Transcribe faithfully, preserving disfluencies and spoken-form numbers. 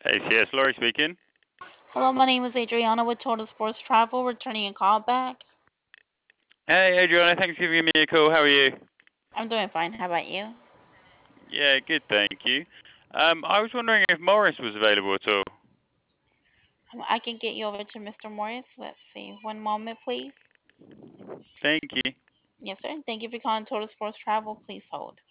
Hey, C S Laurie speaking. Hello, my name is Adriana with Total Sports Travel, returning a call back. Hey, Adriana, thanks for giving me a call. How are you? I'm doing fine. How about you? Yeah, good, thank you. Um, I was wondering if Morris was available at all. Um, I can get you over to Mister Morris. Let's see. One moment, please. Thank you. Yes, sir. Thank you for calling Total Sports Travel. Please hold.